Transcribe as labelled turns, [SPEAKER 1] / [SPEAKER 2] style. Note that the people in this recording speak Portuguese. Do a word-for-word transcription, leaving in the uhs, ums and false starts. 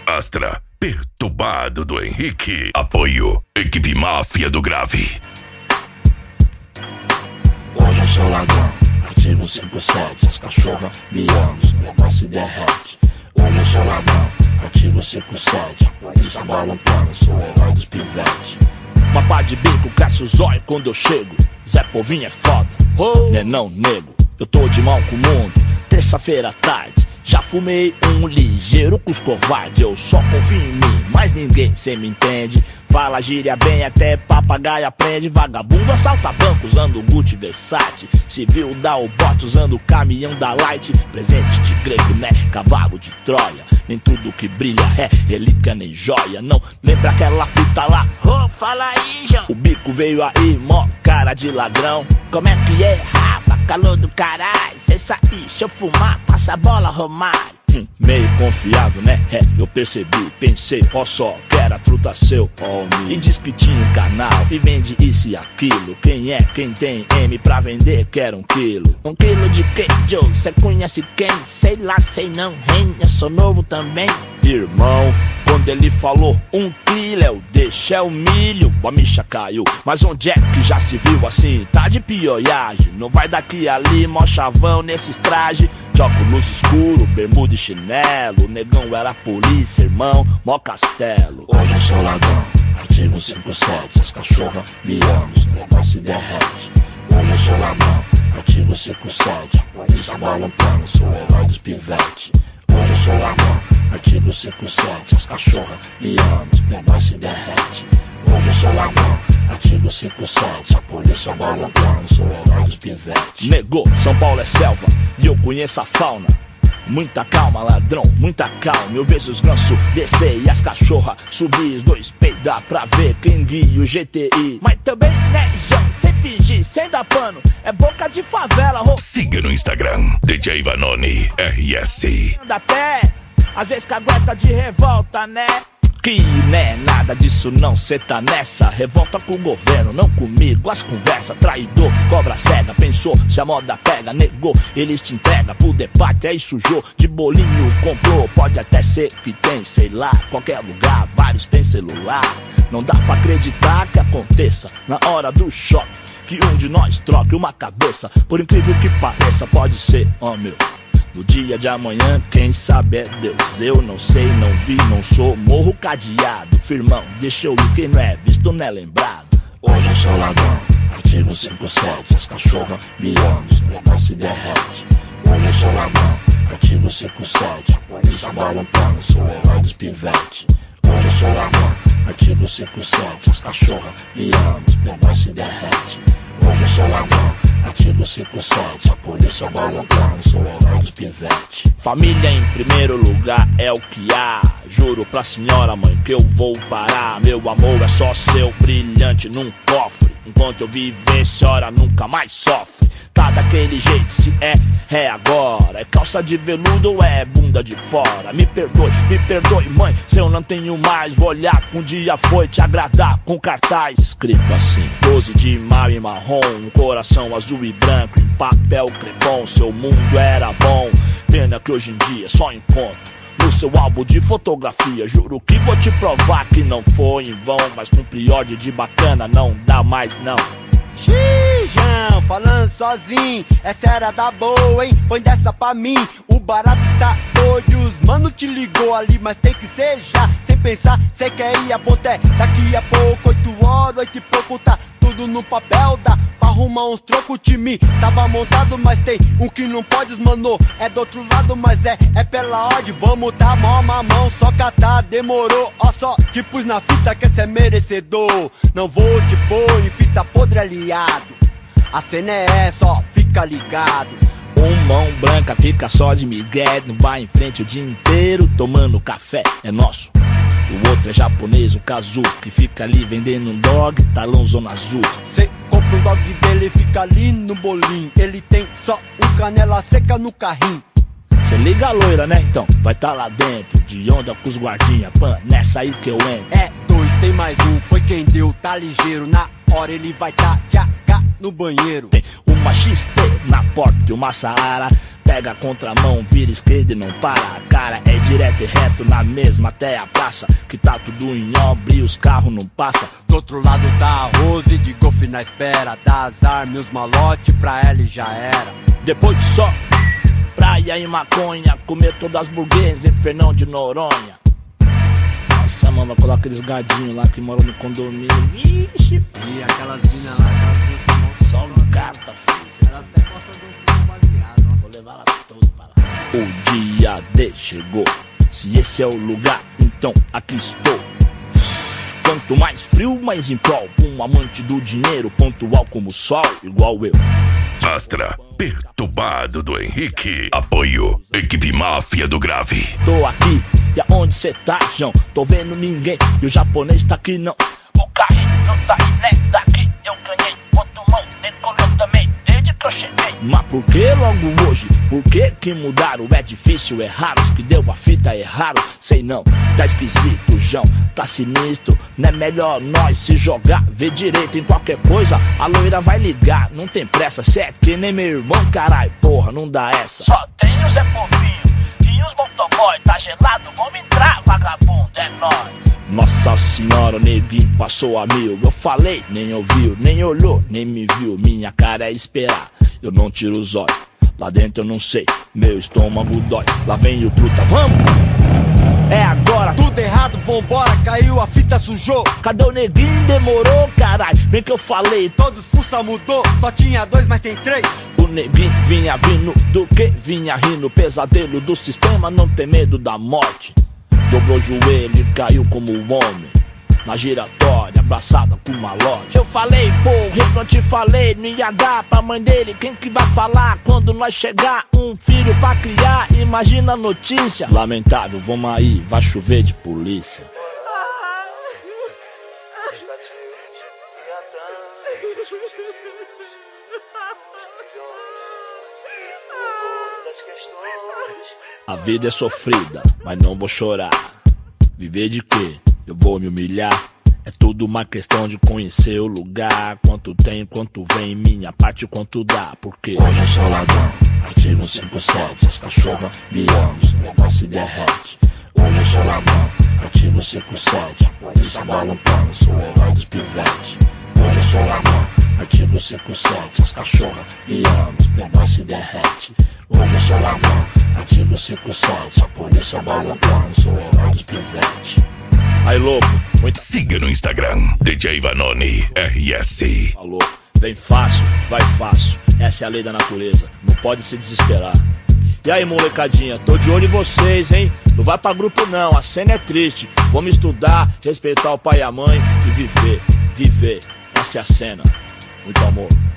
[SPEAKER 1] Astra, perturbado do Henrique. Apoio, equipe máfia do grave.
[SPEAKER 2] Hoje eu sou ladrão, artigo cinquenta e sete. As cachorras me amam, os negócios se derrete. Hoje eu sou ladrão, artigo cinquenta e sete. Polícia balançando, sou o herói dos pivetes.
[SPEAKER 3] Uma pá de bico, cresce o zóio quando eu chego. Zé Povinho é foda, oh. Né não, nego, eu tô de mal com o mundo. Terça-feira à tarde, já fumei um ligeiro com os covardes. Eu só confio em mim, mas ninguém cê me entende. Fala gíria bem, até papagaio aprende. Vagabundo assalta banco usando Gucci Versace. Civil dá o bote usando o caminhão da Light. Presente de grego, né? Cavalo de Troia. Nem tudo que brilha é relíquia nem joia. Não lembra aquela fita lá? Oh, fala aí, João. O bico veio aí, mó cara de ladrão. Como é que é, rapa? Calor do caralho. Cê sair, deixa eu fumar, passa a bola, Romário. Hum, meio confiado, né? É, eu percebi, pensei, ó só, que era truta seu, ó me. E diz que tinha um canal e vende isso e aquilo. Quem é, quem tem M pra vender, quer um quilo. Um quilo de queijo, cê conhece quem? Sei lá, sei não, hein, eu sou novo também. Irmão, quando ele falou um quilo, é o deixa, é o milho. A micha caiu, mas onde é que já se viu assim? Tá de pioiagem, não vai daqui ali, mó chavão nesses trajes. Óculos escuro, bermuda e chinelo. Negão era polícia, irmão, mó castelo.
[SPEAKER 2] Hoje eu sou ladrão, artigo cinquenta e sete. As cachorras me amam, os negócios se derrete. Hoje eu sou ladrão, artigo cinquenta e sete. Polícia balançando, sou o herói dos pivetes. Hoje eu sou ladrão, artigo cinquenta e sete. As cachorras me amam, os negócios se derrete. Hoje eu sou ladrão, artigo cinquenta e sete. A polícia balançando, sou o herói dos pivetes.
[SPEAKER 3] Negou, São Paulo é selva e eu conheço a fauna. Muita calma, ladrão, muita calma. Eu vejo os gansos descer e as cachorras subir. Os dois peidar pra ver quem guia o G T I. Mas também, né, João, sem fingir, sem dar pano. É boca de favela, ro...
[SPEAKER 1] Siga no Instagram, D J Vanoni R S.
[SPEAKER 3] Anda a pé, às vezes cagueta de revolta, né? Que né, nada disso não, cê tá nessa. Revolta com o governo, não comigo. As conversas, traidor, cobra cega. Pensou, se a moda pega, negou. Eles te entregam pro debate, aí sujou. De bolinho comprou, pode até ser que tem, sei lá. Qualquer lugar, vários tem celular. Não dá pra acreditar que aconteça na hora do choque, que um de nós troque uma cabeça. Por incrível que pareça, pode ser, ó, oh, meu. No dia de amanhã, quem sabe é Deus. Eu não sei, não vi, não sou. Morro cadeado, firmão, deixa eu ir. Quem não é visto não é lembrado.
[SPEAKER 2] Hoje eu sou ladrão, artigo cinquenta e sete. As cachorras me amam, os negócios se derrete. Hoje eu sou ladrão, artigo cinquenta e sete. A polícia balançando, sou o herói dos pivetes. Hoje eu sou ladrão, artigo cinquenta e sete. As cachorras me amam, os negócios se derrete. Hoje eu sou ladrão, artigo cinquenta e sete. A polícia balançando, sou o herói dos pivetes.
[SPEAKER 3] Família em primeiro lugar é o que há. Juro pra senhora mãe que eu vou parar. Meu amor é só seu, brilhante num cofre. Enquanto eu viver, senhora nunca mais sofre. Tá daquele jeito, se é, é agora. É calça de veludo ou é bunda de fora? Me perdoe, me perdoe mãe, se eu não tenho mais. Vou olhar que um dia foi te agradar com cartaz escrito assim: doze de maio e marrom, um coração azul e branco em papel crepom. Seu mundo era bom, pena que hoje em dia só encontro no seu álbum de fotografia. Juro que vou te provar que não foi em vão. Mas com priode de bacana não dá mais não.
[SPEAKER 4] Xijão, falando sozinho, essa era da boa, hein? Põe dessa pra mim, o barato tá doido. Os mano te ligou ali, mas tem que ser já. Sem pensar, cê quer ir a ponté. Daqui a pouco, oito horas, oito e pouco, tá tudo no papel. Dá pra arrumar uns trocos, o time tava montado, mas tem um que não pode, mano. É do outro lado, mas é, é pela ordem. Vamos tá mó mamão, só catar, demorou. Ó só, te pus na fita que cê é merecedor. Não vou te pôr em fita podre aliado. A cena é essa, ó, fica ligado.
[SPEAKER 3] Um mão branca fica só de migué no bar em frente o dia inteiro tomando café, é nosso. O outro é japonês, o Kazu, que fica ali vendendo um dog, talão zona azul.
[SPEAKER 4] Cê compra um dog dele, fica ali no bolinho. Ele tem só um canela seca no carrinho.
[SPEAKER 3] Cê liga a loira, né? Então vai tá lá dentro, de onda com os guardinha. Pan, nessa aí que eu entro.
[SPEAKER 4] É dois, tem mais um, foi quem deu, tá ligeiro. Na hora ele vai tá já cá no banheiro.
[SPEAKER 3] Tem uma X T na porta e uma Saara. Pega a contramão, vira esquerda e não para. Cara, é direto e reto na mesma até a praça. Que tá tudo em obra e os carros não passam.
[SPEAKER 4] Do outro lado tá a Rose de golfe na espera. Dá as armas e os malote pra ela e já era.
[SPEAKER 3] Depois de só praia e maconha, comer todas as burguesas em Fernão de Noronha. Nossa, mano, vai colocar aqueles gadinhos lá que moram no condomínio. Vixe,
[SPEAKER 4] e aquelas minas lá, aquelas duas
[SPEAKER 3] só um gata, filho.
[SPEAKER 4] Elas até gostam do baseado, ó.
[SPEAKER 3] Vou levar elas todas pra lá. O dia D chegou. Se esse é o lugar, então aqui estou. Quanto mais frio, mais em prol. Um amante do dinheiro, pontual como o sol, igual eu.
[SPEAKER 1] Astra, perturbado do Henrique. Apoio, equipe máfia do grave.
[SPEAKER 3] Tô aqui, e aonde cê tá, João? Tô vendo ninguém, e o japonês tá aqui não. O carrinho não tá aí, né? Daqui eu ganhei. Quanto mão, decolou também, desde que eu cheguei. Mas por que logo hoje? Por que que mudaram? É difícil, é raro. Os que deu a fita é raro. Sei não, tá esquisito, João, tá sinistro. Não é melhor nós se jogar, ver direito em qualquer coisa. A loira vai ligar, não tem pressa. Cê é que nem meu irmão, carai, porra, não dá essa. Só tem o Zé Povinho e os motoboy. Tá gelado, vamos entrar, vagabundo, é nóis. Nossa senhora, o neguinho passou a mil. Eu falei, nem ouviu, nem olhou, nem me viu. Minha cara é esperar, eu não tiro os olhos. Lá dentro eu não sei, meu estômago dói. Lá vem o truta, vamos! É agora!
[SPEAKER 4] Tudo errado, vambora, caiu, a fita sujou.
[SPEAKER 3] Cadê o neguinho? Demorou, caralho. Bem que eu falei,
[SPEAKER 4] todos fuça mudou, só tinha dois, mas tem três.
[SPEAKER 3] O neguinho vinha vindo do que? Vinha rindo, pesadelo do sistema, não tem medo da morte. Dobrou o joelho e caiu como um homem na giratória, abraçada com uma loja. Eu falei, porra, eu te falei, não ia dar pra mãe dele. Quem que vai falar quando nós chegar? Um filho pra criar, imagina a notícia. Lamentável, vamos aí, vai chover de polícia. A vida é sofrida, mas não vou chorar. Viver de quê? Eu vou me humilhar. É tudo uma questão de conhecer o lugar. Quanto tem, quanto vem, minha parte, quanto dá. Porque
[SPEAKER 2] hoje eu sou ladrão, artigo cinquenta e sete. As cachorras me amam, os negócios se derrete. Hoje eu sou ladrão, artigo cinquenta e sete. Polícia balançando, sou o herói dos pivetes. Hoje eu sou ladrão, artigo cinquenta e sete. As cachorras me amam, os negócios se derrete. Hoje eu sou ladrão, artigo cinquenta e sete. A polícia balançando, sou o herói dos pivetes.
[SPEAKER 3] Aí, louco, muito...
[SPEAKER 1] Siga no Instagram, D J Vanoni R S.
[SPEAKER 3] Alô, vem fácil, vai fácil. Essa é a lei da natureza, não pode se desesperar. E aí, molecadinha, tô de olho em vocês, hein? Não vai pra grupo não, a cena é triste. Vamos estudar, respeitar o pai e a mãe e viver, viver. Essa é a cena. Muito amor.